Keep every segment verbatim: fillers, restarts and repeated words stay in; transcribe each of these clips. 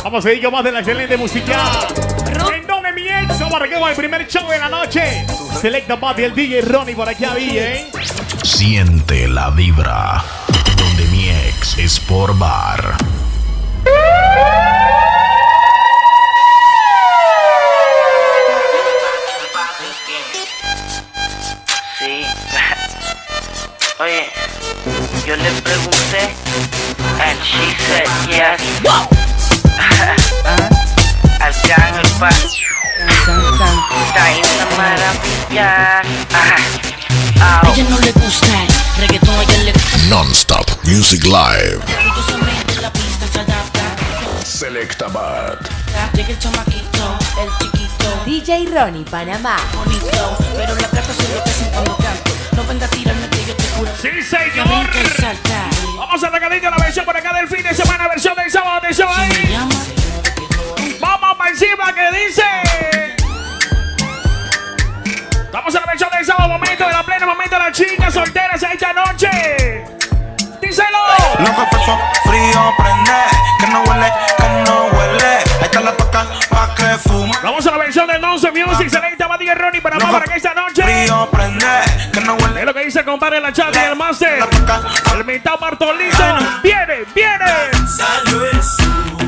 Vamos a ir con más de la excelente música. En donde mi ex, vamos a arrancar con el primer show de la noche. Selecta Bad y el D J Ronnie por aquí había, ¿eh? Siente la vibra. Donde mi ex Sport Bar. Sí. Oye, yo le pregunté and she said yes. Allá en el par está en la maravilla. A ella no le gusta el reggaetón, a ella le gusta Non-Stop Music Live. la pista se adapta. Selecta Bad. Llega el chamaquito, el chiquito, D J Ronnie Panamá. bonito, pero la plata se lo hacen cuando canto. No venga a tirarme que yo te juro. ¡Sí, Que señor! brinca y salta. Vamos a regalar la versión por acá del fin de semana, versión del sábado de show Si me ahí. llama, Vamos para encima que dice. Vamos a la versión del sábado, momento de la plena, momento de las chicas solteras esta noche. Díselo. Loco peso frío prende, que no huele, que no huele. Ahí está la toca pa' que fuma. Vamos a la versión del Nonce Music, Selecta Bad y Ronnie para más para que esta noche. Frío prende, que no Es huele. lo que dice el compadre la chat y el máster. La toca El mitad Bartolito. Viene, viene. salió eso.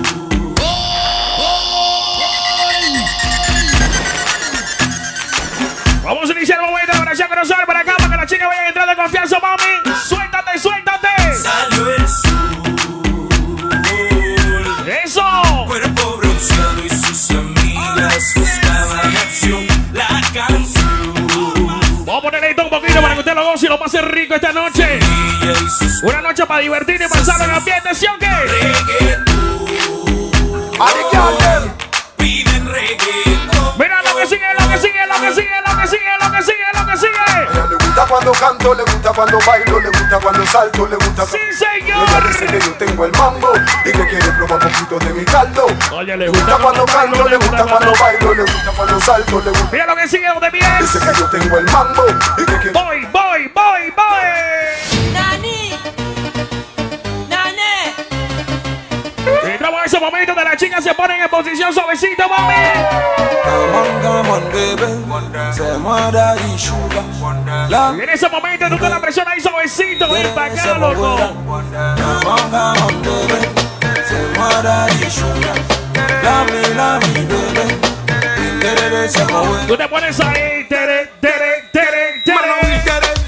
Vamos a iniciar el momento de oración corazón para acá para que las chicas vayan a entrar de confianza, mami. Suéltate, suéltate. Salió eso. Eso. Cuerpo bronceado y sus amigas buscaban acción. La canción. Vamos a ponerle esto un poquito para que usted lo goce y lo pase rico esta noche. Ella y sus Una noche para divertir y pasar en ambiente, ¿sí o qué? reggaetón. Piden reggaetón. Mira lo que sigue, lo que sigue, lo que sigue, lo que sigue, lo que sigue, lo que sigue. ella le gusta cuando canto, le gusta cuando bailo, le gusta cuando salto, le gusta Sí, cuando... Ella dice que señor. yo tengo el mambo y que quiere probar un poquito de mi caldo. Oye, le Le gusta cuando canto, le gusta cuando bailo, le gusta cuando salto, le gusta... Mira lo que sigue, donde viene. Dice que yo tengo el mambo y que quiere... Voy, voy, voy, voy. Nani, Nani. Entramos a ese momento de las chicas se ponen en posición suavecito, mami. Come on, come on, baby. Say mother is sugar. Love Y en ese momento tú te la presiona ahí suavecito, ven para acá, loco. Come on, come on, baby. Say mother is sugar. Love me, love me, baby. Tere, say my way. Tú te pones ahí, tere, tere, tere, tere.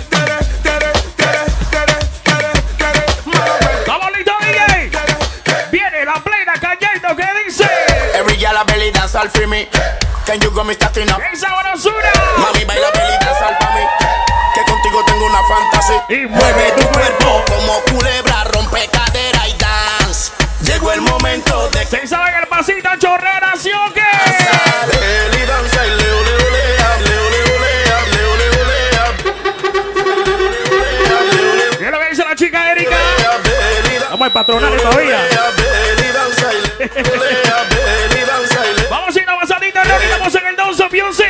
¿Estamos listos, D J? Viene la plena cayendo, ¿qué dice? Every girl a belly dance all for me. Can you go me starting up? ¡Esa sabrosura! Mami baila belly dance all para mí. Que contigo tengo una fantasía. Y mueve tu cuerpo como culebra, rompe cadera y dance. Llegó el momento de que ¿se saben el pasito chorrera, sí o qué? belly dance y leo, leo, lea, leo, leo, lea, leo, leo, lea. Leo, leo, ¿Qué es lo que dice la chica Erika? lea, belly dance. Vamos a patronarle todavía. Lea, belly dance y leo, lea, belly dance y leo. Vamos a ir avanzadito, ¿no? Estamos en el Donzo Music.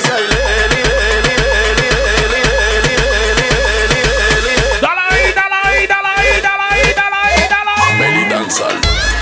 Dale ahí, dale ahí, dale ahí, dale ahí, dale ahí, dale ahí. Belly Dancehall.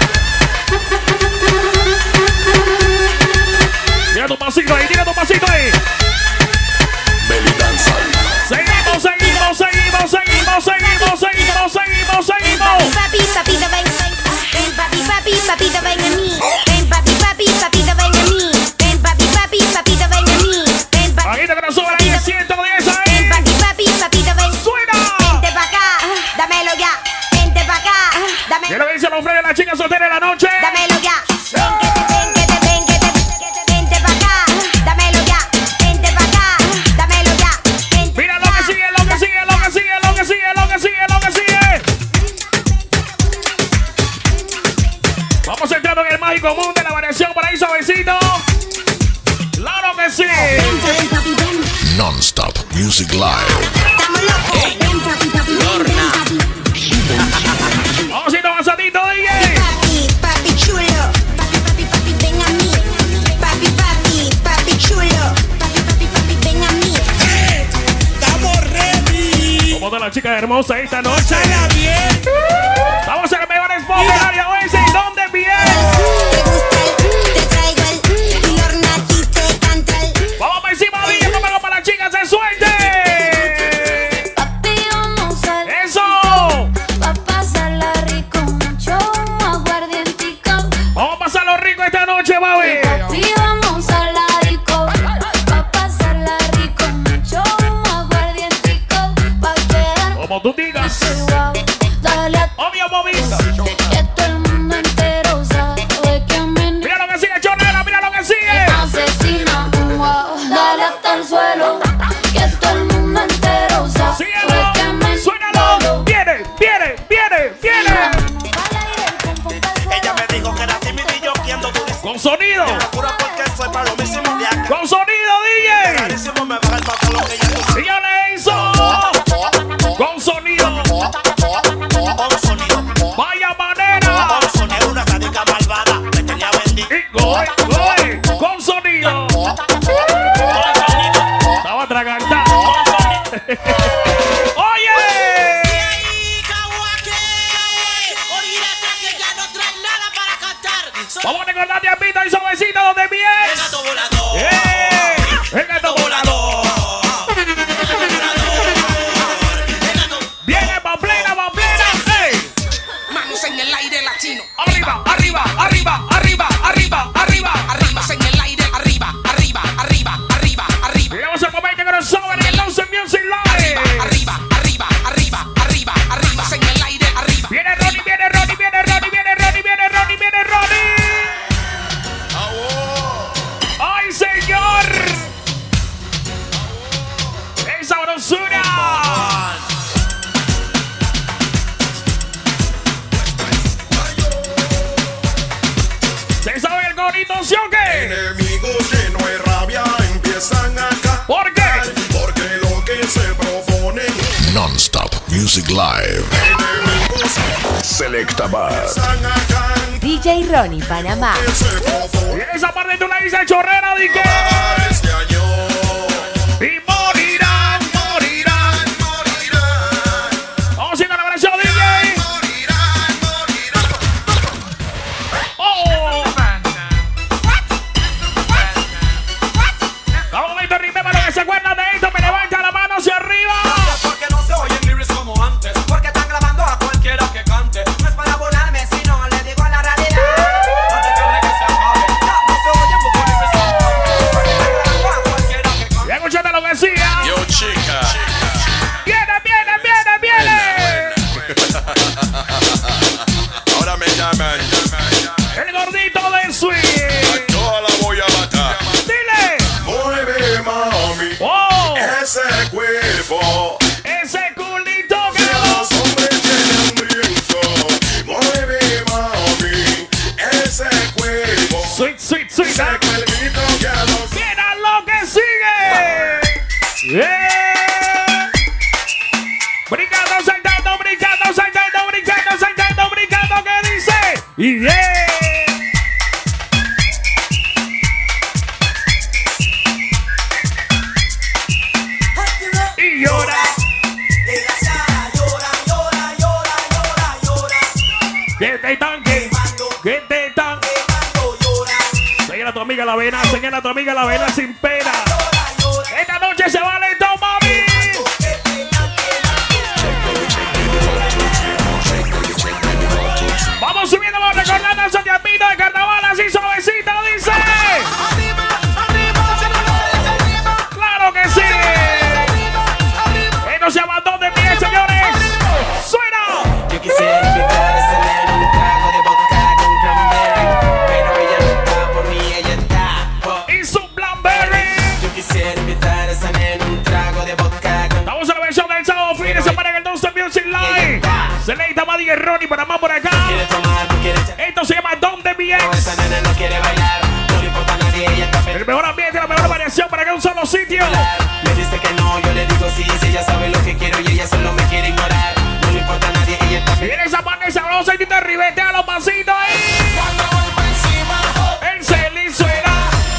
Tira tu pasito ahí, tira tu pasito ahí. Belly Dancehall. Seguimos, seguimos, seguimos, seguimos, seguimos, seguimos, seguimos, seguimos. Papi, papito, ven, ven. Ven, papi, papi, papito, ven a mí. Ven, papi, papi, papito, ven a mí. Ven, papi, papi, papito, ven a mí. Ven, papi, Aquí te quiero subir ahí, ciento diez ven, ahí. papi, papi, papito, ven. ¡Suena! Vente pa' acá, dámelo ya. Vente pa' acá, ¿Qué dame, es lo que dice los frenes de la chica soltera en la noche? dámelo ya. Ven que te, ven que te, ven que te, que te, vente pa' acá, dámelo ya. Vente pa' acá, dámelo ya. Vente Mira pa' lo que acá. sigue, lo que sigue, lo que sigue, lo que sigue, lo que sigue, lo que sigue. Vamos entrando en el mágico mundo de la variación por ahí suavecito. Claro que sí. Ven, papi, ven. Non-Stop Music Live. Estamos locos. Ven, papi, papi, ven, ven, papi. Vamos a ir avanzadito, D J. Papi, papi chulo, papi, papi, papi, ven a mí. Papi, papi, papi chulo, papi, papi, papi, ven a mí. Estamos ready. Como de la chica hermosa esta noche. Pásala bien. Vamos a el mejor spot del área oeste. ¿Y dónde viene? Te gusta lo mismo de acá. Con sonido, D J. Carísimo me baja el pantalón que ya tú Y yo le hizo. Con sonido. con sonido. Vaya manera. Con sonido, una sádica malvada. Me tenía vendido. Y goy, goy. Con sonido. Estaba atragantado. Oye. Vamos a recordar de Ambita y Suavecito donde viene. El gato volador. ¡Eh! El gato volador. Viene pa' plena, pa' plena. ¡Ey! Manos en el aire latino. Arriba, arriba, arriba, arriba, arriba, arriba, arriba, en el aire, arriba, arriba, arriba, arriba, arriba. Y vamos a comer que crossover en el Lawson Music Arriba, Live. arriba, arriba, arriba, arriba, arriba, en el aire, arriba. Viene Ronnie, viene Ronnie, viene Ronnie, viene Ronnie, viene Ronnie, viene Ronnie. ¡Ay, señor! ¡Esa sabrosura! ¿Se sabe el gorrito, sí o qué? Enemigos llenos de rabia empiezan a caer. ¿Por qué? Porque lo que se propone. Non-stop Music Live. Enemigos Selecta Bar. empiezan a caer. D J Ronnie Panamá. Que se propone. Y en esa parte tú le dices chorrera, ¿de qué? Para este año. Y morirán, morirán. Morirán. Vamos haciendo la versión, D J. Morirán, morirán. ¡Oh! Vamos a ver, remember lo que se acuerdan de esto. Me levanta la mano hacia arriba. Porque no se oyen lyrics como antes. Porque están grabando a cualquiera que cante. No es para volarme, sino le digo la realidad. Antes que el reggae se acabe. Ya no se oyen poco lyrics como antes. Porque están grabando a cualquiera que cante. Y escuchate lo que decía. Yo, chica. Viene, viene, viene, viene. Ahora me llaman. El gordito de Sweet. Toda la voy a matar. Dile. Mueve, mami. Oh, Ese cuerpo. ese culito que Que no. los hombres tienen hambriento. Mueve, mami. Ese cuerpo. Sweet, sweet, sweet. Ese ¿eh? cuerpito que los Mira lo que sigue. Yeah. Brincando, saltando, brincando, saltando, brincando, saltando, brincando. ¿Qué dice? Y yeah. Y llora. Que te tanque. Que te tanque. Señala a tu amiga la vena, señala a tu amiga la vena sin pena. Esta noche se vale todo, mami. Vamos subiendo, vamos recordando el Santiaguito de carnaval así suavecito, dice. Claro que sí. Esto se llama ¿Dónde viene, señores? Suena. Yo quisiera invitar a cenar un trago de vodka con cranberry. Pero ella no está por mí, ella está por... Y su Blackberry. Yo quisiera invitar a cenar un trago de vodka con... Estamos en la versión del sábado fin de semana en el Don't Stop Music Live. Selecta Buddy y Ronnie para más por acá. Quiere tomar, no quiere echar... Esto se llama ¿Dónde Pero viene? esa nena no quiere bailar. No le importa a nadie, ella está feliz. El mejor ambiente, la mejor variación para que un solo sitio. Me dice que no, yo le digo sí. Si ella sabe lo que quiero y ella solo me quiere ignorar. No le importa a nadie, ella está Y feliz. viene esa parte sabrosa y te ribetea los pasitos ahí. El Celi suena.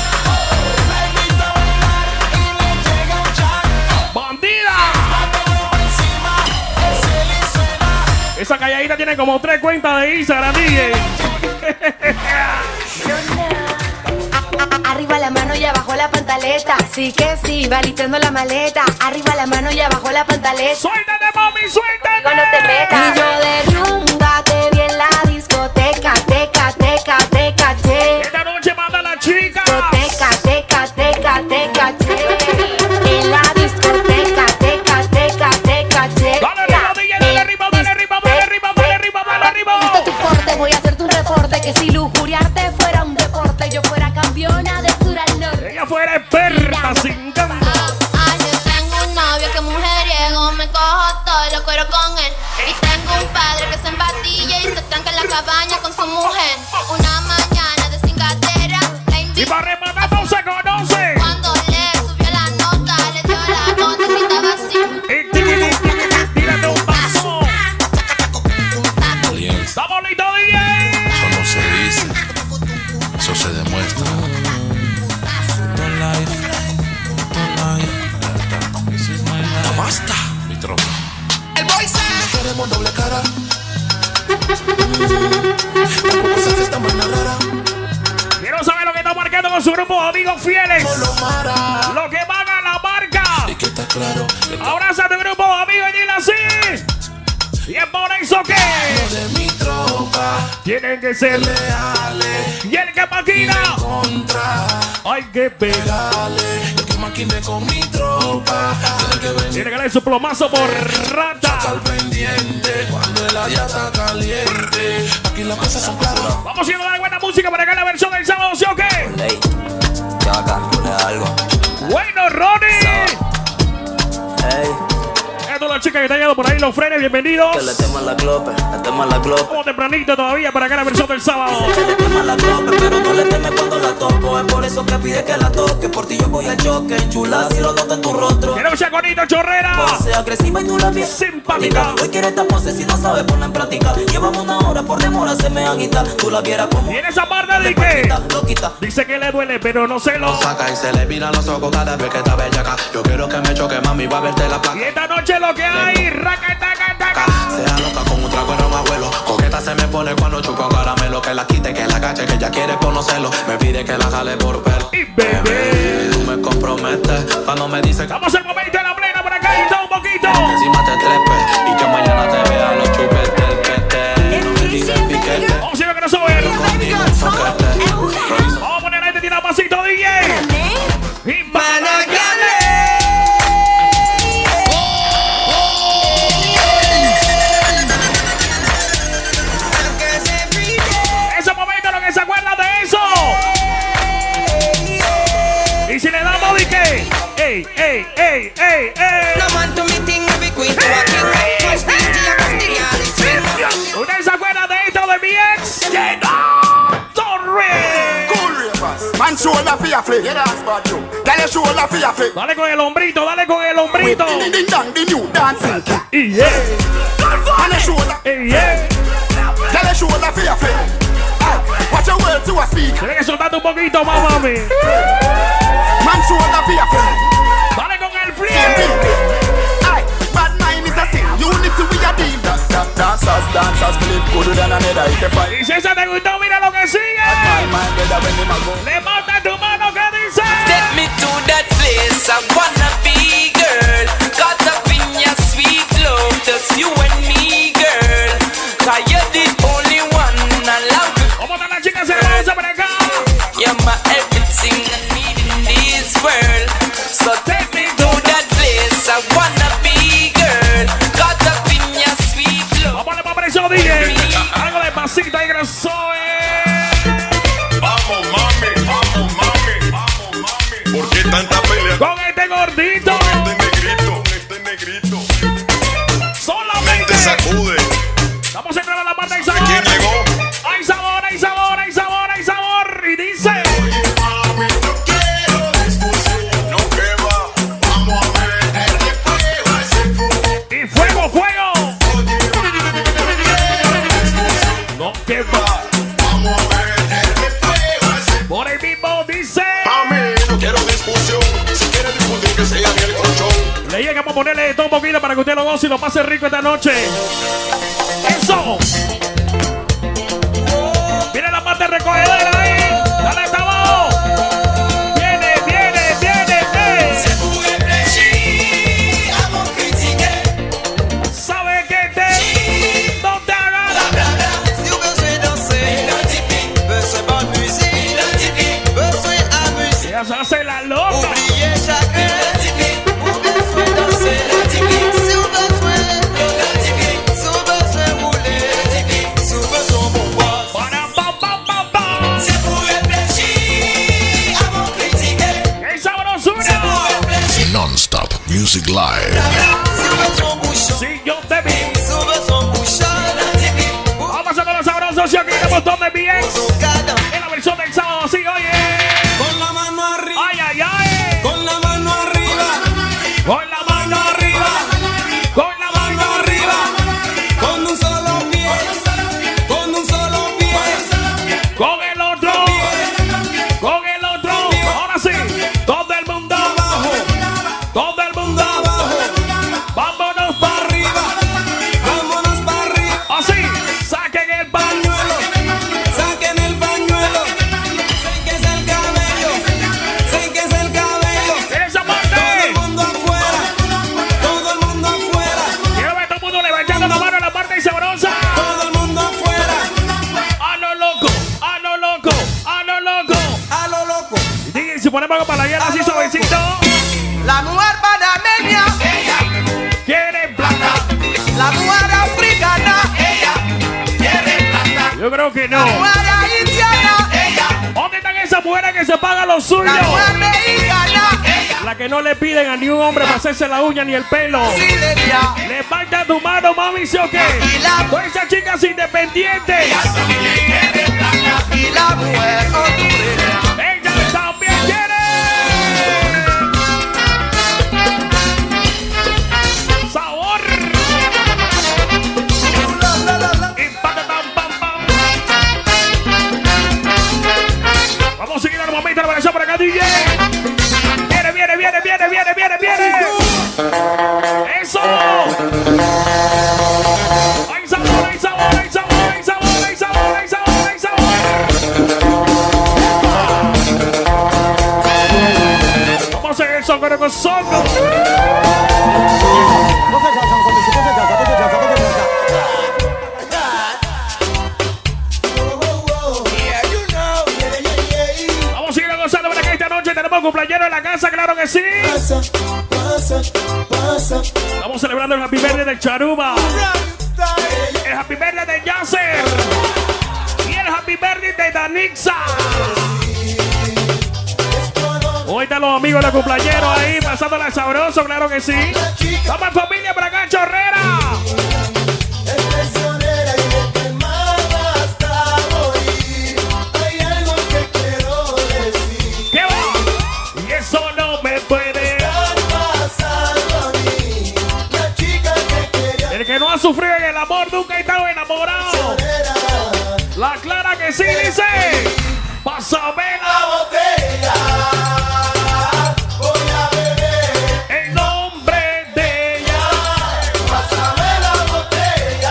¡Bandida! Esa calladita tiene como tres cuentas de Instagram, D Arriba la mano y abajo la pantaleta. Sí que sí, va listando la maleta. Arriba la mano y abajo la pantaleta. ¡Suéltate, mami, suéltate! No te metas. Y yo de rumba te vi en la discoteca, teca, teca, teca, te. Esta noche manda la chica. Discoteca, teca, teca, teca, te. En la discoteca, teca, teca, teca, te. Dale ritmo, D J, dale ritmo, dale ritmo, dale ritmo, dale ritmo, dale ritmo. Esto es tu corte, voy a hacerte un reporte. Que si lujuriarte fuera un deporte, yo fuera campeona de sur al norte. Ella fuera experta sin canto. Ay, yo tengo un novio que mujeriego, me cojo todo, lo cuero con él. Y tengo un padre que se empatilla y se tranca en la cabaña con su mujer. Una mañana de cingatera, la Y invito para rematar, vamos a todos sus grupos de amigos fieles. Lo que van a la marca. Abraza a tu grupo de amigos y dile así. Y es por eso que tienen que ser leales. Y el que maquina hay que pegarle. El que maquine con mi tropa tiene que darle su plomazo por rata. Cuando el área está caliente, aquí las cosas son claras. Vamos a dar buena música para acá en la versión del sábado, ¿sí o qué? Bueno, Ronnie. Hey. A todas las chicas que están llegando por ahí, los frenes, bienvenidos. Que le teman la clope, le teman la clope. Como tempranito todavía para acá en la versión del sábado. Que le teman la clope, pero no le teme cuando la toco. Es por eso que pide que la toque. Por ti yo voy al choque, chula, si lo noto en tu rostro. Quiero chaconito, chorrera. Pose agresiva y tú la piel simpática. Hoy quiere esta pose si no sabe ponerla en práctica. Llevamos una hora por demora, se me agita. Tú la vieras como. Y en esa parte de que dice que le duele, pero no se lo lo saca y se le miran los ojos cada vez que está bellaca. Yo quiero que me choque, mami, va a verte la placa. Y esta noche lo que hay, raca, taca, taca. Sea loca con un trago era un abuelo. Coqueta se me pone cuando chupo caramelo. Que la quite, que la cache, que ella quiere conocerlo. Me pide que la jale por pelo. Y bebé, tú me comprometes cuando me dice que vamos al momento de la plena por acá y todo un poquito. Que encima te trepes y que mañana te vea los chupes del pete. No me digas piquete. Vamos a ver que no soy. Vamos a poner a este tira pasito, D J. Y Managale. Ese momento lo que se acuerda de eso. Y si le damos de que, ey, ey, ey, ey, ey. ¿Usted se acuerda de esto de mi ex? ¡Torre! Man, show la fia fle. Dale show la fia fle. Dale con el hombrito, dale con el hombrito. Ding ding dang, the new dancing. Y yeah. Dale show la. Y yeah. Dale show la fia fle. Watch your words to a speak. Tienes que soltarte un poquito más, mami. Man, show la fia fle. Dale con el flip. Bad mind is a sin. Unity we a team. Dancers, dancers, flip good than another. Y si esa te gustó, mira lo que sigue. Levanta tu mano, ¿qué dice? Take me to that place, I wanna be, girl. Caught up in your sweet love, just you and me, girl. Cause you're the only one I love. ¿Cómo están las chicas hermosas por acá? You're my everything I need in this world. So take me to that place, I wanna be, girl. Caught up in your sweet love. Vamos a darle más presión, D J. Algo de pasito y grosó, eh. Vamos, mami, vamos, mami, vamos, mami. ¿Por qué tanta pelea? Con este gordito. Con este negrito, este negrito. Solamente te sacude. Vamos a entrar a la parte del sabor. ¿Quién llegó? Hay sabor, hay sabor, hay sabor, hay sabor. Y dice. Oye, mami, yo quiero discusión. No quema. Vamos a meterle fuego a ese fuego. Y fuego, fuego. Oye, mami, yo quiero discusión. No quema. Vamos a meterle fuego a ese fuego. Por ahí mismo dice. Mami, no quiero discusión. Si quieres discutir, que sea en el colchón. Le llegamos a ponerle todo un poquito para que usted lo goce y lo pase rico esta noche. Eso. Viene la parte recogedera ahí. Dale esta voz. Viene, viene, viene. Eh. Sabe que te. No te hagas. Ya se hace la loca. Para pam pam pam pam. ¡Qué sabrosura! Non-stop music live. Si yo te vi. Vamos a con los sabrosos y aquí tenemos donde bien. En la versión del sábado, así, oye. Con la mano arriba. Ay, ay, ay. Con la mano arriba. Con la mano arriba. Con la mano arriba. Con un solo pie. Con un solo pie. Con el otro. Con el otro. Ahora sí. Todo el mundo abajo. Todo el mundo abajo. Vámonos para arriba. Vámonos para arriba. Así. Saquen el pañuelo. Saquen el ponemos algo para la guerra así suavecito. La mujer panameña, Ella Quiere plata. la mujer africana, Ella quiere plata. Yo creo que la no. mujer haitiana, Ella ¿Dónde están esas mujeres que se pagan lo suyo? la mujer mexicana, La que no le piden a ni un hombre para hacerse la uña ni el pelo. brasileña, Levanta tu mano, mami, ¿sí o qué? Y la- Todas esas chicas independientes. ella también quiere plata. y la mujer hondureña. Ella también quiere. Sabor. Y pa, pam, pam, pam. Vamos a seguir al momento la versión por acá, D J. Viene, viene, viene, viene, viene, viene, viene. Eso. Hay sabor, hay sabor, hay sabor, hay sabor, hay sabor, hay sabor, hay sabor. Vamos a hacer el songo con songo. Vamos a seguir gozando para que esta noche tenemos cumpleaños en la casa, claro que sí. Estamos celebrando el Happy Birthday del Charuba, el Happy Birthday de Yasser y el Happy Birthday de Danixa. Hoy están los amigos de los cumpleaños ahí, pasándola sabroso, claro que sí. Vamos en familia para acá, Chorrera. ¿Qué va? Y eso no me puede. El que no ha sufrido en el amor nunca ha estado enamorado. La Clara que sí dice. Pásame la Botella. Voy a beber. en nombre de ella. Pásame la botella.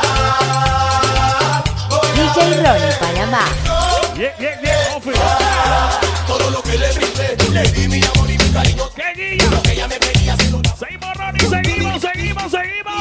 Voy D J Ronnie, Panamá. Bien, bien, bien, Ofi. todo lo que le brindé. Le di mi amor y mi cariño. ¡Qué guilla! Que ella me pedía haciendo una. Seguimos, Ronnie, seguimos, seguimos, seguimos.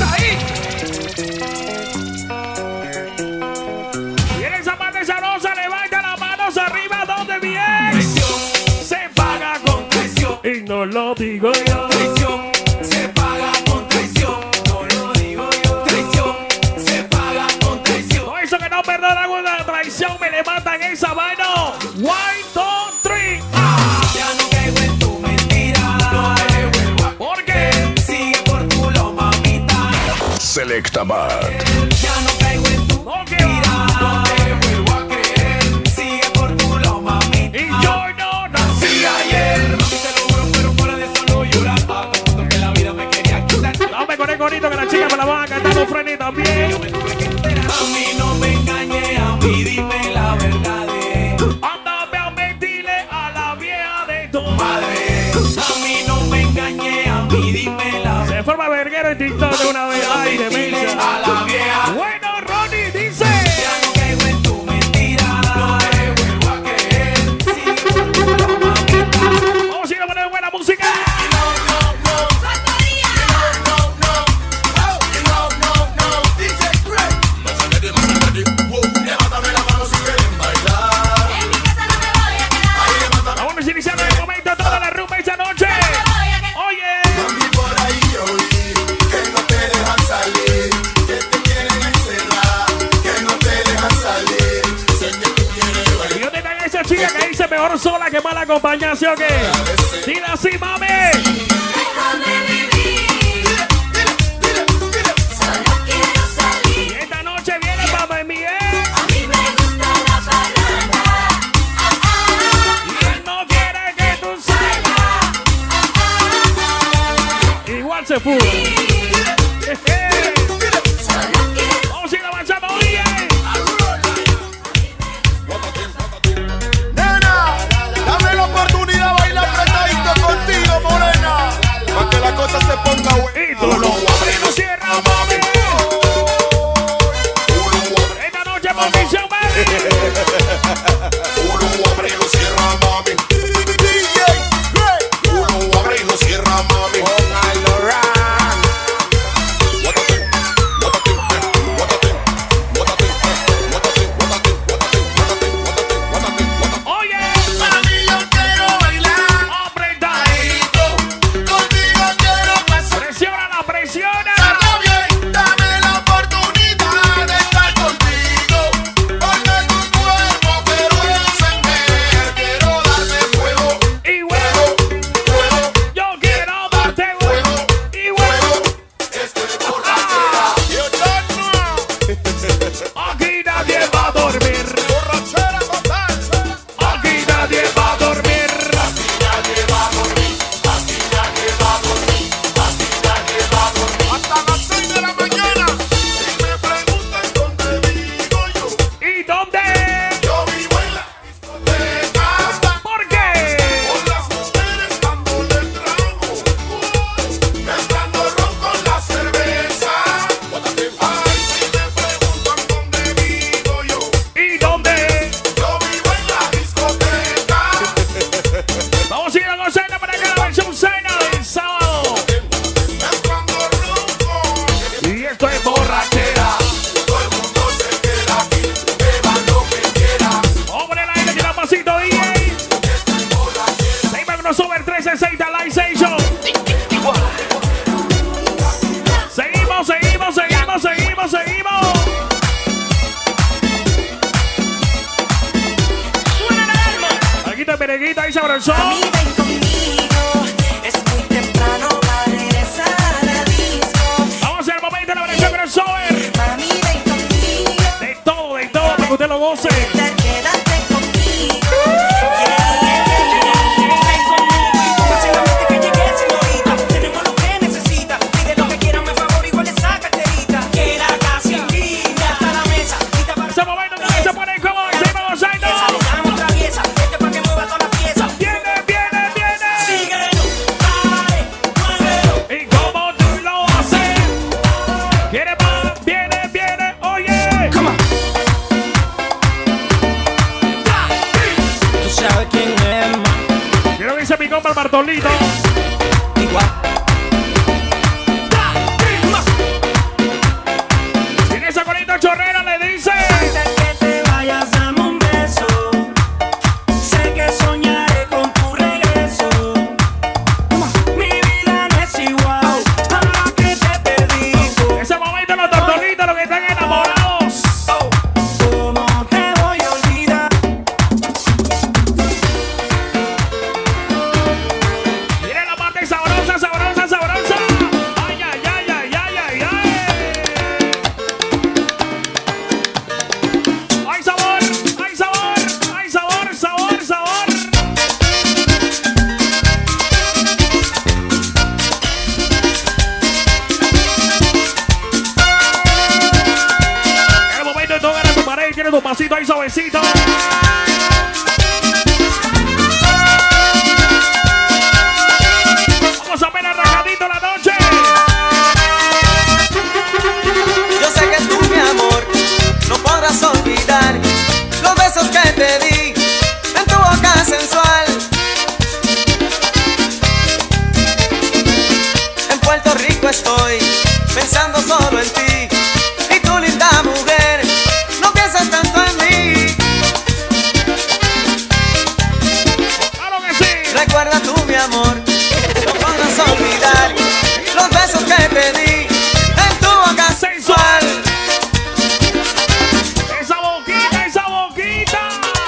Viene esa parte sabrosa, levanta las manos arriba, donde bien. Se paga con Traición, y no lo digo yo. traición. Se paga con traición. No lo digo yo. Traición. Se paga con traición. Todo eso que no perdonan una traición, me levantan esa mano. One, two, three. Ah. Ya no caigo en tu mentira. No me vuelvo a. ¿Por qué? Sigue por tu lo, mamita. Selecta Bad. Ya no caigo en tu ¿Por qué? mentira. No te vuelvo a creer. Sigue por tu lo, mamita. Y yo no nací Sí, ayer. ayer. Mami, te lo juro, pero fuera de eso no llorar. Ah, te juro que la vida me quería quitar. No me conecto bonito que la chica me la van a cantar los frenes también. A mí no me engañe, a mí dime la verdad. eh. Ándame a mentirle a la vieja de tu Madre, a mí no me engañe, a mí dime la verdad. Se forma verguero en TikTok de una vez. Ay, demencia. A la vieja. Bueno, Ronnie dice. Ya no caigo en tu mentira. No te vuelvo a creer. Sigue por tu lo, mamita. Vamos a ir a poner buena música. Levántame la mano si quieren bailar. Vamos a iniciar en el momento toda la rumba esa noche. Oye. Mami, por ahí oí que no te dejan salir, que te quieren encerrar, que no te dejan salir. Sé que tú quieres ¿Y bailar. dónde está esa chica que dice mejor sola que mal acompañada, sí o qué? Dile así, mami. Y esta noche viene para mi ex. Y él no quiere que tú salgas. Igual se fue. Vamos a ir avanzando, oye. Nena, dame la oportunidad de bailar apretadito contigo, morena. Para que la cosa se ponga buena. Y tú lo abres, no cierras, mami. Esta noche por Misión Baby. Uno abre y lo cierra, mami. D J Greg. Uno abre y lo cierra, mami. Oye. Mami, yo quiero bailar. merenguita y sabroso. Mami, ven conmigo, es muy temprano para regresar a la disco. Vamos a hacer el momento de la versión crossover. Mami, ven conmigo, De todo, de todo, para que usted lo goce. quédate conmigo. Yeah, yeah, yeah, yeah. Ven conmigo y fácilmente que llegue, señorita. Tenemos lo que necesita. Pide lo que quieran, me favor, igual esa carterita. Que la casa invita hasta la mesa. Quita para Ese momento que se pone como seguimos gozando. esa le damos traviesa. Este pa' que mueva toda la pieza. Viene, viene, viene. Síguelo, dale, muévelo. ¿Y cómo tú lo haces? ¿Quiere más? Viene, viene, oye. Come on. Tú sabes quién es, ma. Quiero que dice mi compa el Bartolito. Igual. En esa colita chorrera le dice. Antes que te vayas, dame un beso. Sé que soñaré con tu regreso. Mi vida no es igual a la que te pedí. Ese momento los tortolitos, los que están enamorados. ¿Cómo te voy a olvidar? Viene la parte sabrosa, sabrosa, sabrosa. Ay, ay, ay, ay, ay, ay, ay. Hay sabor, hay sabor, hay sabor, sabor, sabor. En el momento de tocar a tu pared, tiene tu pasito ahí suavecito. Vamos a ver arrancadito la noche. Yo sé que tú, mi amor, no podrás olvidar los besos que te di en tu boca sensual. En Puerto Rico estoy pensando solo en ti y tu linda mujer, no piensas tanto en mí. Claro que sí. Recuerda tú, mi amor, no podrás olvidar los besos que te di en tu boca sensual. Esa boquita, esa boquita.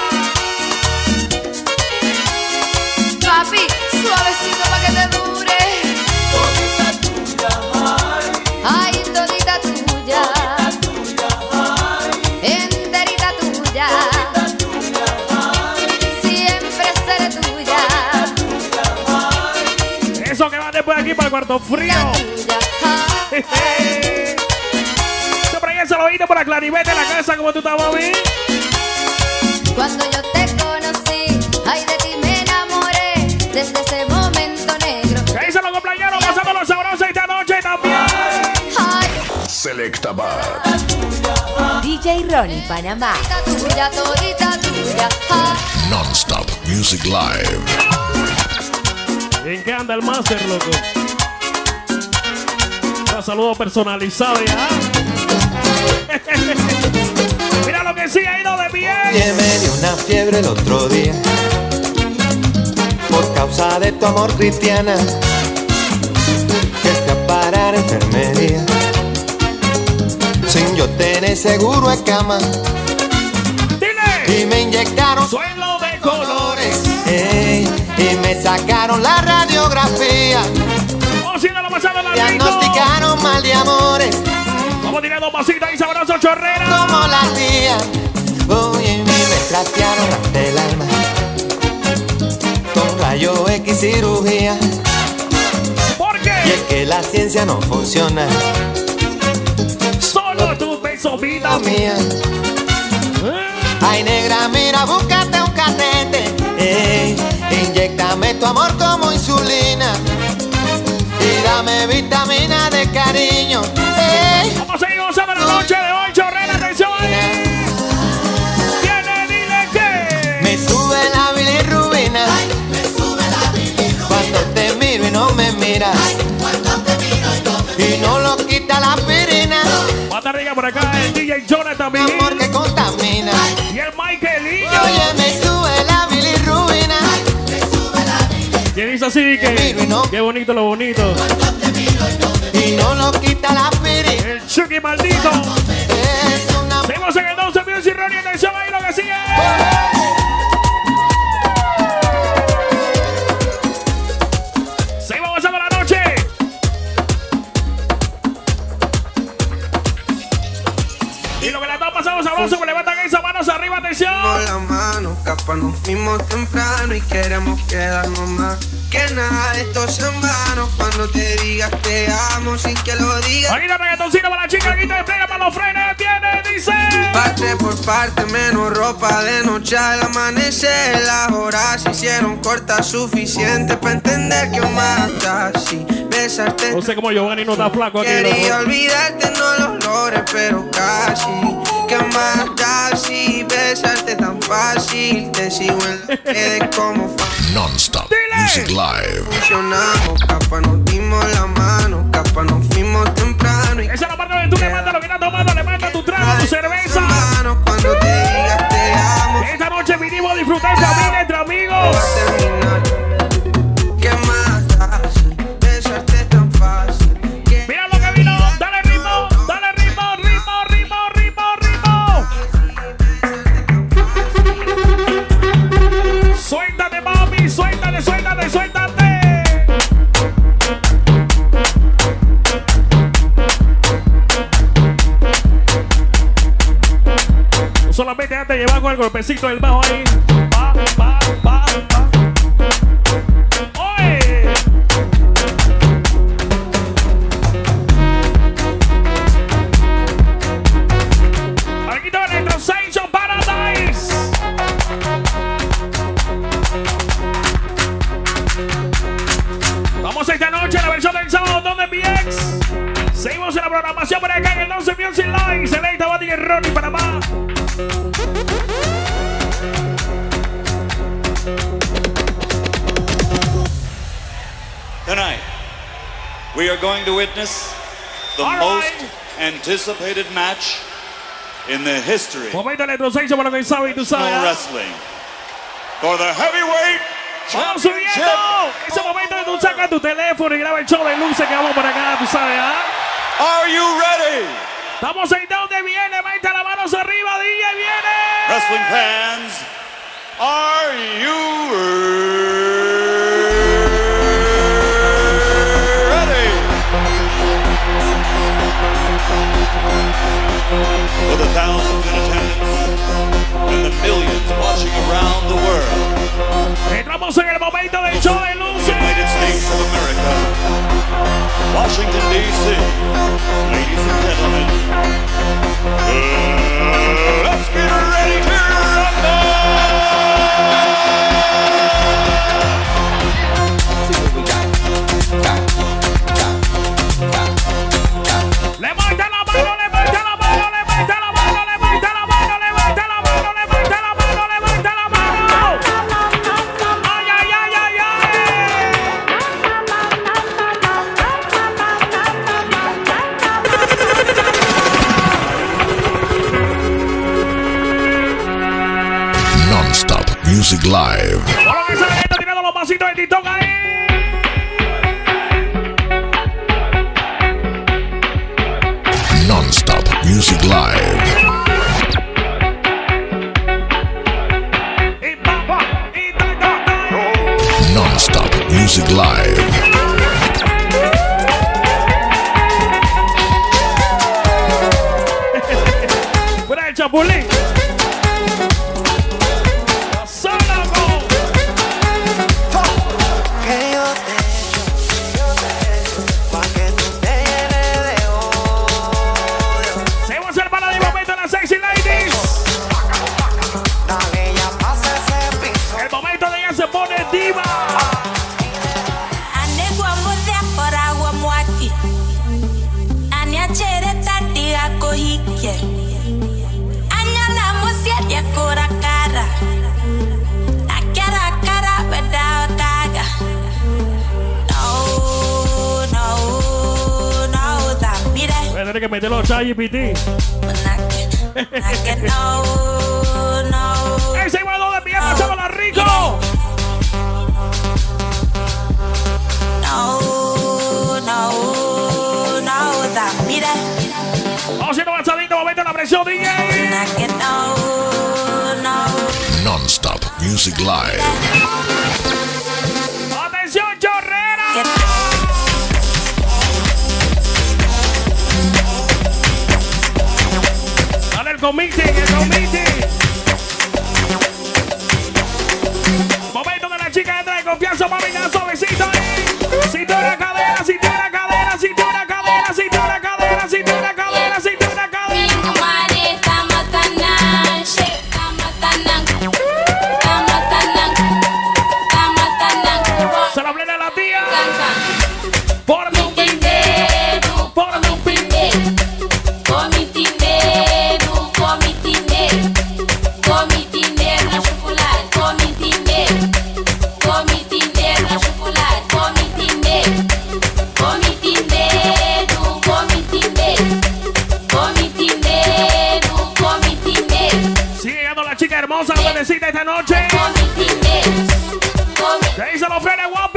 Papi, suavecito pa' que te dure. Ay, todita tuya. Enterita tuya. Siempre seré tuya. Eso que va después aquí para el cuarto frío. Tuya. Ay. Siempre ya se lo oíste por la claribete en la casa como tú estás, mami. Cuando yo te conocí, ay, de ti me enamoré. Desde ese momento negro. Que ahí se los compañeros pasando los sabrosos esta noche también. Ay, Selecta Bar. D J Ronnie Panamá. Todita tuya, todita tuya. Ay. Non-stop Music Live. ¿En qué anda el máster, loco? Un saludo personalizado ya. Mira lo que sí ha ido de bien. Que me dio una fiebre el otro día por causa de tu amor, cristiana, que fui a parar a enfermería sin yo tener seguro en cama. Dile. Y me inyectaron Suelo de colores. ey, y me sacaron la radiografía, Oh, sí, de la pasada la diagnosticaron mal de amores Vamos tirando pasita y sabroso chorrera. como la tía. Oye, y me trastearon ante el alma con rayo X cirugía. ¿Por Y qué? es que la ciencia no funciona, Solo tu beso, vida la mía. Ay, negra, mira, búscate un catete, ey, inyéctame tu amor como insulina y dame vitamina de cariño, ey. Vamos a seguir gozando la noche de hoy, chorrera, atención ahí. Viene, dile que. Me sube la bilirrubina, cuando te miro y no me miras, y no lo quita la aspirina, Va a estar rica por acá el D J Jonathan, mi amor que contamina. y el Michaelillo. Oye, me sube la bilirrubina, Y dice así que. Qué bonito lo bonito. y no lo quita la aspirina. El Chucky maldito. Es una Seguimos en el doce Music Ronnie, atención ahí lo que sigue. atención. La mano, capaz nos fuimos temprano y queremos quedarnos más. Que nada de esto sea en vano cuando te digas te amo sin que lo digas. Aquí la reggaetoncina para la chica, aquí te pega para los frenes, viene, dice. Parte por parte, menos ropa de noche al amanecer. Las horas se hicieron cortas, suficiente para entender que un mata si besarte. No sé cómo Giovanni no está flaco aquí. Quería olvidarte, no lo logré, pero casi. Que mata si besarte tan fácil. Te sigo en la red como fan. Non-stop Music Live. Funcionamos, capaz nos dimos la mano, capaz nos fuimos temprano. Esa es la parte donde tú le mandas lo que estás tomando, le mandas tu trago, tu cerveza. Cuando te digas te amo. Esta noche vinimos a disfrutar familia entre amigos. ¿Qué más da si besarte tan fácil? Mira lo que vino, dale ritmo, dale ritmo, ritmo, ritmo, ritmo, ritmo. Suéltate, mami, suéltate, suéltate, suéltate. Solamente antes de llevar con el golpecito del bajo ahí. Pa, pa, pa, pa. ¡Oye! Aquí todo el Electro Station Paradise. Vamos esta noche a la versión del sábado donde M X. Seguimos en la programación por acá en el once Music Live. Selecta Bati y Ronnie Panamá. Tonight, we are going to witness the All most right. anticipated match in the history of Momento electrosexual para que sabe y tú sabes. professional wrestling for the heavyweight Vamos championship. subiendo. Ese momento que tú sacas tu teléfono y grabas el show de luces que vamos por acá, tú sabes, ¿ah? Are you ready? Estamos ahí donde viene, mete las manos arriba, D J viene. Wrestling fans, are you ready? For the thousands in attendance and the millions watching around the world. Entramos en el momento del show de luces. United States of America, Washington, D C Ladies and gentlemen, uh, let's get ready to Levanta la mano, levanta la mano, levanta la mano, levanta la mano, levanta la mano, levanta la mano, levanta la mano. Ay, ay, ay, ay, Non-stop Music Live. Por lo que se está tirando los pasitos de TikTok ahí. Non-stop Music Live. Non-stop Music Live. Fuera el chapulín. Que yo te echo, yo te echo, pa' que tú te llenes de odio. Seguimos el para de momento en las sexy ladies. Dale, ya pasa ese piso. El momento de ella se pone diva. Anegua modia por agua muaki. Ania chere tatiga kohike. Anya la mosia dia cora cara. La cara cara beda caga. No, no, no, da mire. Voy a tener que meterlo a ChatGPT. Que no, no. Ese igual de pie, pasámosla rico. No, no, no, da mire. Vamos haciendo avanzadito, momento en la presión, D J. Que no, no. Non-stop Music Live. Atención, chorrera. Dale el comité, el comité. confianza, mami, ya suavecito ahí. Cintura, cadera, cintura, cadera, cintura, cadera, cintura, cadera, cintura, cadera, cintura, cadera. Se la plena la tía. Por mi dinero, por mi dinero. Con mi dinero, con mi dinero. Con mi dinero na chocolate, com mi dinero. Com mi dinero na chocolate, com mi dinero. Com mi dinero, com mi dinero. Com mi dinero, com mi dinero. Sigue llegando la chica hermosa, la bebecita esta noche. Com mi dinero. ¿Qué dicen los frenes, guapi?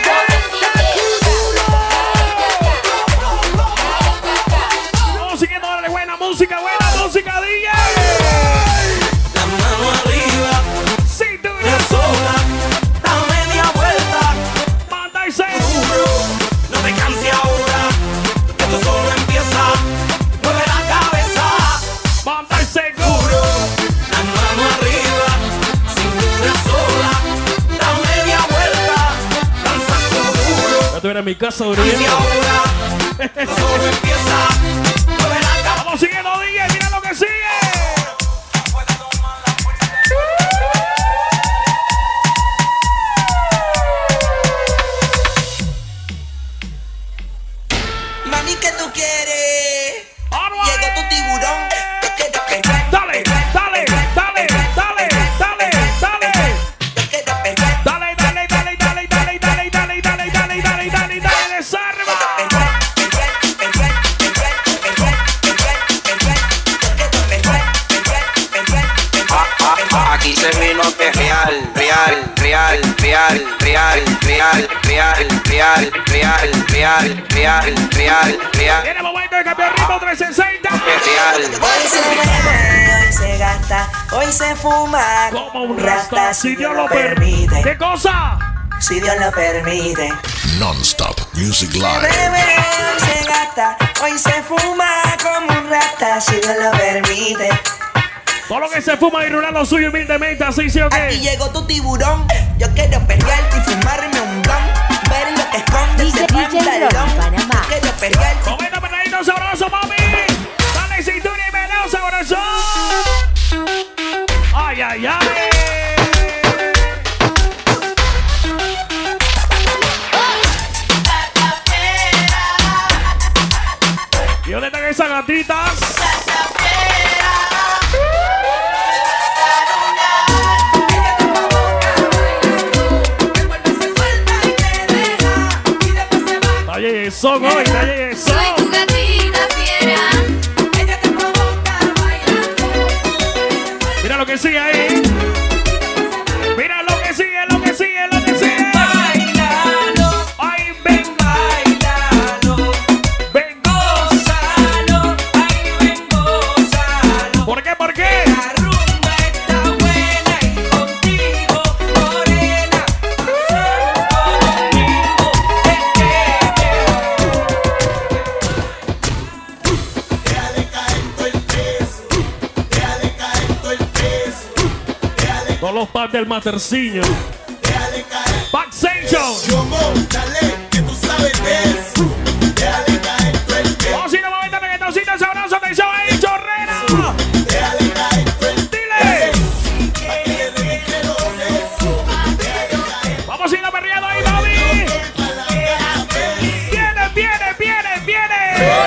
Vamos siguiendo, dale buena música, buena música, D J. La mano arriba, cintura sola, da media vuelta, manda y se duro, no te canses ahora, que esto solo empieza, mueve la cabeza, manda y seguro. la mano arriba, cintura sola, da media vuelta, danza duro, Ya estuviera en mi casa, canses durmiendo. ahora, esto solo empieza, mueve la cabeza. Vamos siguiendo, D J, mira lo que sigue. Mami, ¿qué tú quieres? Alright. Llegó tu tiburón, te quiero perder. Dale, dale, dale, dale, dale, dale. Te quiero perder. Dale, dale, dale, dale, dale, dale, dale, dale, dale, dale, dale, dale, desarma. Aquí se vino que real, real, real, real, real, real, real, real, real, real, real, real, real. Viene el momento de cambiar ritmo trescientos sesenta. Real. Hoy se bebe, hoy se gasta, hoy se fuma Como un rasta, si Dios lo permite. ¿Qué cosa? Si Dios lo permite. Non-stop Music Live. Bebe, hoy se gasta, hoy se fuma como un rata, si Dios lo permite. Todo lo que se fuma y rular lo suyo humildemente, así sí o Aquí qué. llegó tu tiburón, yo quiero pelearte y fumarme un blunt, ver lo que esconde ese pantalón. Yo quiero pelearte. Momento apretadito sabroso, mami. Dale cintura y meneo sabroso. Ay, ay, ay. ¿Y dónde están esas gatitas? Talle son hoy, talle son. Soy tu gatita fiera. Mira lo que sigue ahí. Mira lo que sigue, lo que sigue, lo que sigue. Bailalo, Ay, ven, bailalo, ven. gózalo, ay, ven, gózalo. ¿Por qué? ¿Por qué? La rumba está buena y contigo, morena, Santo Domingo, Déjale caer todo el peso, déjale caer todo el peso, déjale, Todos los packs del materciño. déjale caer. Back Central. Yo montale, que tú sabes de eso. Déjale caer todo el peso, Vamos a ir a un momento de reggaetoncito sabroso. Atención ahí, chorrera. déjale caer todo el Dile. pa' que le den que lo beso. Déjale caer Vamos a ir a perreando ahí, Bobby. pa' la cara. Viene, viene, viene, viene.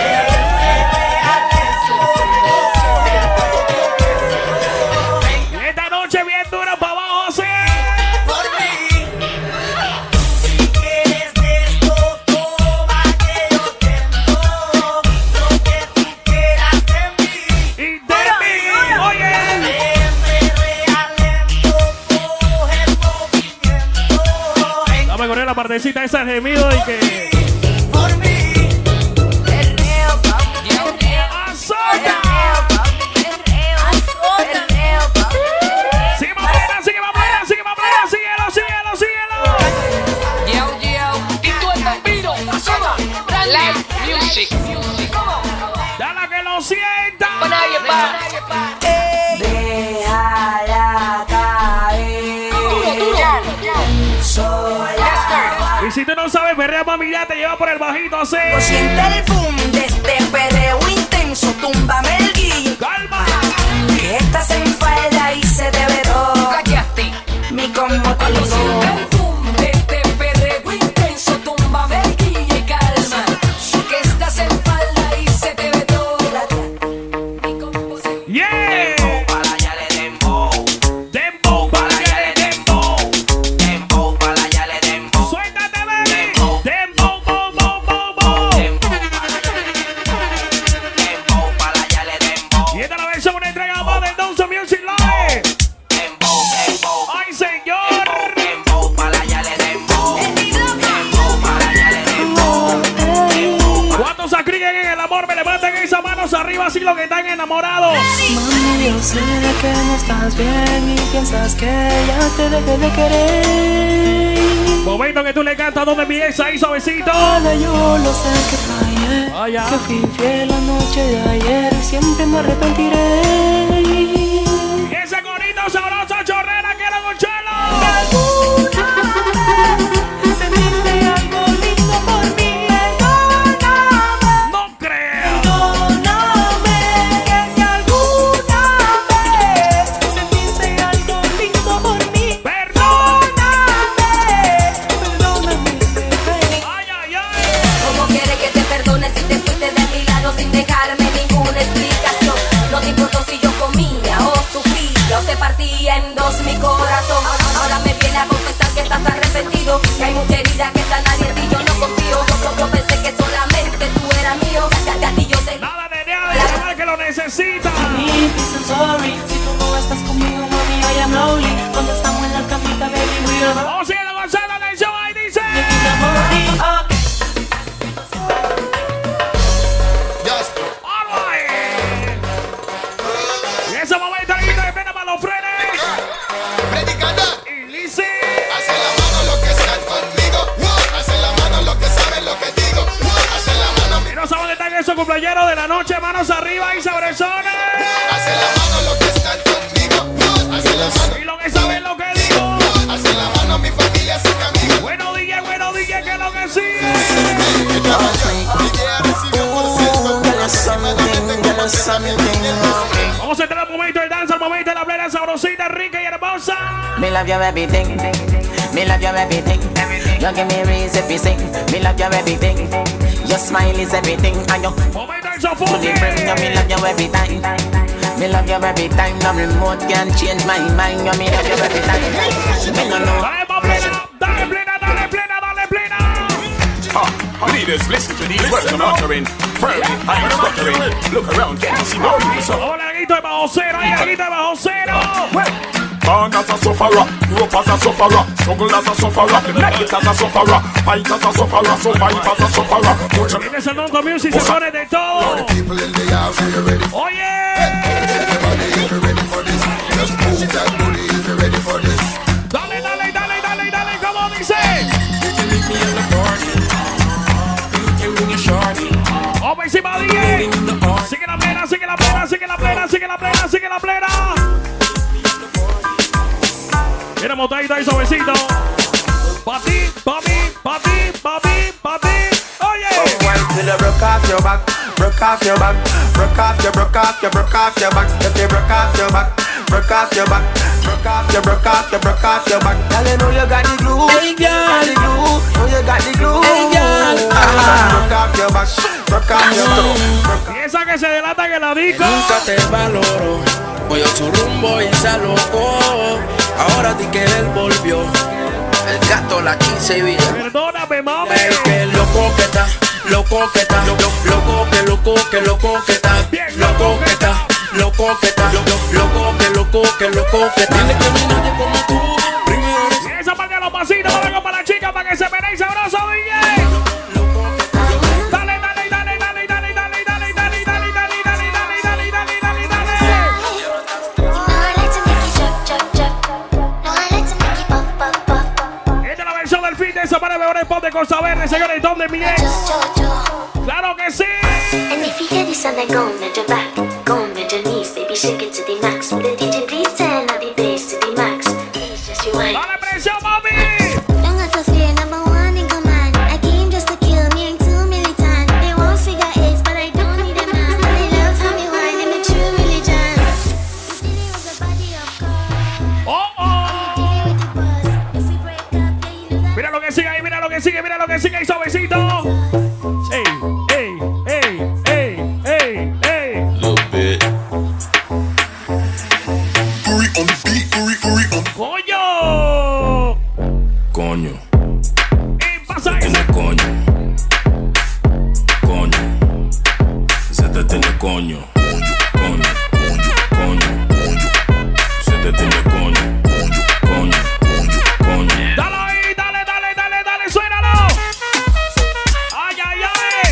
Esta noche bien dura para abajo, sí. Por mí. Si quieres de esto, toma que yo tengo lo que tú quieras de mí. Y de mí, oye. Déjame realento, coge el movimiento. Dame con él la partecita esa del gemido y que. Por mí. Perreo, papi, perreo. ¡Azota! Sigue más buena, sigue más buena, sigue más buena. Síguelo, síguelo, síguelo. Yo, yo, y tú el vampiro, toma, Brand Music. Dale que lo sienta. Déjala caer. Duro, duro. Soy si tú no sabes, perrea mami ya te lleva por el bajito así. Siente el boom de este perreo intenso, túmbame el guillo. Calma. Que estás en falda y se te ve todo. Cállate. Mi combo te Cuando siente el boom de este perreo intenso, túmbame el guillo y calma. Que estás en falda y se te ve todo. Mi combo se... Yeah. Para allá le dembow. Dembow, para allá le dembow. Dembow, para allá le dembow. Suéltate, baby. Dembow, bow, bow, bow, bow. Dembow, para allá le dembow. Y esta es la versión, una entrega más del Donzo Music Live. Dembow, dembow. ¡Ay, señor! Dembow, para allá le dembow. Dembow, para allá le dembow. ¿Cuántos se creen en el amor? Me levanten esas manos arriba así los que están enamorados. Mami, yo sé que no estás bien y piensas que ya te dejé de querer. Momento que tú le cantas donde mi ex ahí suavecito. Ahora yo lo sé que fallé, oh, yeah. que fui infiel la noche de ayer y siempre me arrepentiré. Y ese corito sabroso chorrera quiero con chelo. Sentiste algo lindo por mí, perdóname. No creo. Perdóname, que si alguna vez sentiste algo lindo por mí, Perdóname. perdóname, bebé. Ay, ay, ay. ¿Cómo quieres que te perdone si te fuiste de mi lado sin dejarme ninguna explicación? No te importó si yo comía o sufría o se partía en dos mi corazón. Ahora me viene a confesar que estás arrepentido, que hay mucha herida que está nadie en ti, yo no confío. Yo, yo pensé que solamente tú eras mío, ya, ya, y yo te... Nada de nada, de que lo necesita. Mami, please, I'm sorry. Si tú no estás conmigo, mami, I am lonely. Cuando estamos en la camita, baby, we are Vamos siguiendo avanzando la canción, ahí dice. All right. Y ese momento ahí de pena para los frenes. Y Lizzy. Hacen la mano lo que están conmigo. Hacen la mano lo que saben lo que digo. Hacen la mano. Y no saben dónde están esos cumpleaños de la noche, manos arriba y sabrosones. Hacen la mano lo que están conmigo. Hacen la mano. Y lo que saben lo que digo. Hacen la mano mi familia sin amigos. Bueno, D J, bueno, D J, que es lo que sigue. Vamos a entrar al momento del danza, al momento de la plena sabrosita, rica y hermosa. Me love your everything. Me love your everything. You give me reason to sing. Me love your everything. Your smile is everything. And you momento del to the sofoque. brim. You me love you every time. Me love you every time. No remote can change my mind. You me love you every time. Me no know. Dale, pa' plena, dale plena, dale plena, dale plena. Ah, leaders, listen to these words I'm uttering. Firmly, I'm stuttering. Look around, can you see no reason? Vamos al laguito de bajo cero, ahí laguito de bajo cero. Born as a sufferer, grew up as a sufferer, struggle as a sufferer, make it as a sufferer, fight as a sufferer, survive as a sufferer. Mucho Viene ese Donzo Music, señores de todo. Oye. Dale, dale, dale, dale, dale, como dice. Vamos encima, D J. Sigue la plena, sigue la plena, sigue la plena, sigue la plena, sigue la plena. Mira, montadito ahí, suavecito. Pa' ti, pa' mí, pa' ti, pa' mí, pa' ti. Oye. One till you broke off your back, broke off your back, broke off your, broke off your, broke off your back. If you broke off your back, broke off your back, broke off your, broke off your, broke off your back. Girl, you know you got the glue, hey girl, the glue, know you got the glue, hey girl. Broke off your back, broke off your back. Y esa que se delata que la dijo. Nunca te valoro, voy a su rumbo y se alocó. Ahora di que él volvió. El gato, la quince y villa. Perdóname, mami. Es que loco que está, loco que está, lo- loco que loco que loco que está, loco que está, loco que está, lo- loco que loco que loco que está. Dile que no hay nadie como tú. Primero Y esa parte de los pasitos, vamos para la chica para que se pelee sabroso, D J. Dale, dale, dale, dale, dale, dale, dale, dale, dale, dale, dale, dale, dale, dale, dale, dale. Esta es la versión del fin de semana de mejores pop de Costa Verde, señores, ¿dónde mi ex? ¡Claro que sí! And if you hear this and then go on your back, go on your knees, baby, shake it to the max. Will the D J please turn up the bass to the max? Please just rewind. ¡Dale presión, mami! Don't have to fear, number one in command. que sigue ahí, mira lo que sigue, mira lo que sigue ahí, suavecito. Ey, ey, ey, ey, ey, ey. Little bit. ¡Coño! Coño. ¿Qué pasa Se tiene coño. Coño. Se te tiene coño. Coño. Coño. Se te tiene coño. Coño. Coño. Dale ahí, dale, dale, dale, dale, suénalo. Ay, ay, ay.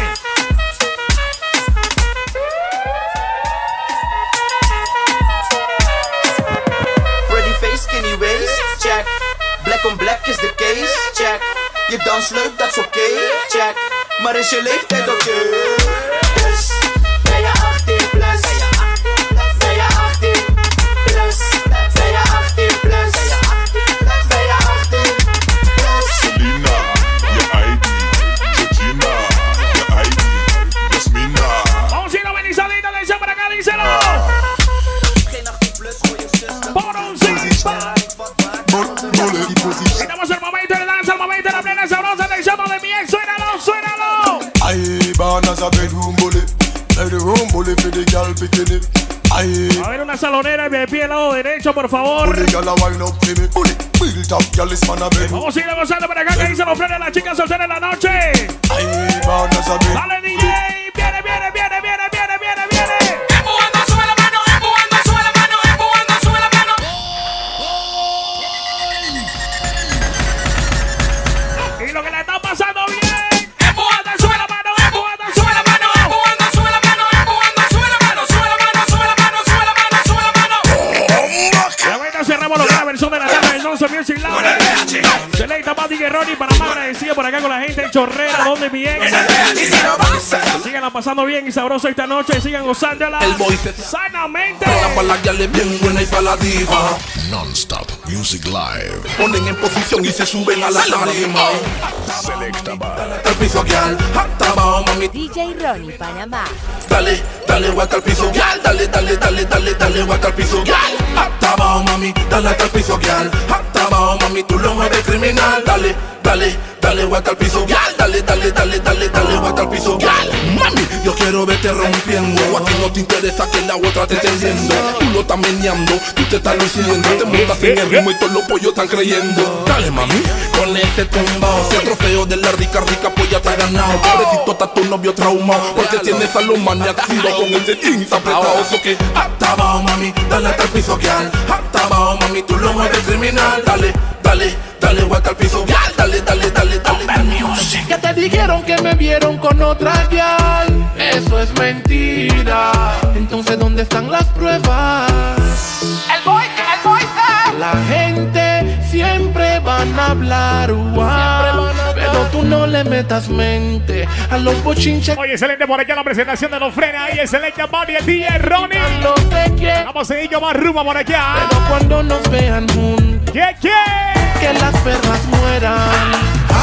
Pretty face, skinny waist, check. Black on black is the case, check. Je dans leuk, dat is oké, check. Maar is je leeftijd oké? Dus ben je achttien plus? Ben je achttien plus? Ben je achttien plus? Ben je achttien plus? Selena, je I D. Georgina, je I D. Jasmina. Vamos a ir a Benizalita, atención para acá, díselo. Por un simpa. Estamos en el momento de danza, el momento de la plena sabrosa, atención de mi ex, suénalo, suénalo. I born as a bedroom bully, bedroom bully for the girl bikini. I A ver, una salonera de pie al lado derecho, por favor. bully girl a wine up to me. Bully, built up girl is man a bed. Vamos a ir gozando para acá, que dicen los frenes, las chicas solteras en la noche. I born as a bed. Dale, D J, viene, viene, viene, viene, viene, viene, viene. Empujando, sube la mano, empujando, sube la mano, empujando, sube la mano. Y lo que le está pasando bien. Empujando, sube la mano, empujando, sube la mano. Empujando, sube la mano, empujando, sube la mano, sube la mano, sube la mano, sube la mano, sube la mano. Y ahorita cerramos lo que es la versión de la tarde del Nonce Music Lounge. Selecta Pati Guerroni, para más agradecido por acá con la gente de Chorrera, donde mi ex. Sigan pasando bien y sabroso esta noche, sigan gozándola El boy se sanamente. para la guial es bien buena y para la diva. Non-stop Music Live. Ponen en posición y se suben a la tarima. Selecta Bar. Al piso guial, hasta abajo mami. D J Ronnie, Panamá. Dale, dale guaca al piso guial. Dale, dale, dale, dale, dale guaca al piso guial. Hasta abajo mami, dale hasta el piso guial. Hasta abajo mami, tú lo mueves criminal. Dale, dale, dale guaca al piso guial. Dale, dale, dale, dale, dale guaca al piso guial. Mami, yo quiero verte rompiendo. A ti no te interesa que la otra te esté tendiendo. Tú lo estás meneando, tú te estás luciendo. Te montas en el ritmo y todos los pollos están creyendo. Dale mami, con ese tumbao. Si el trofeo de la rica, rica pues ya te ha ganado. Pobrecito está tu novio traumado, porque tienes a los maniacos con ese jeans apretado. Eso que hasta abajo mami, dale hasta el piso guial. Hasta abajo mami, tú lo mueves criminal. Dale, dale, dale guaca al piso guial. Dale, dale, dale, dale, dale. Que te dijeron que me vieron con otra guial. Eso es mentira. Entonces, ¿dónde están las pruebas? El boy, el boy, La gente siempre van a hablar, wow, pero tú no le metas mente a los bochinches. Oye, excelente por allá la presentación de los frenes. Ahí excelente Body, el D J Ronnie. Vamos a seguir más rumba por allá. Pero cuando nos vean juntos, ¿Qué, qué? que las perras mueran.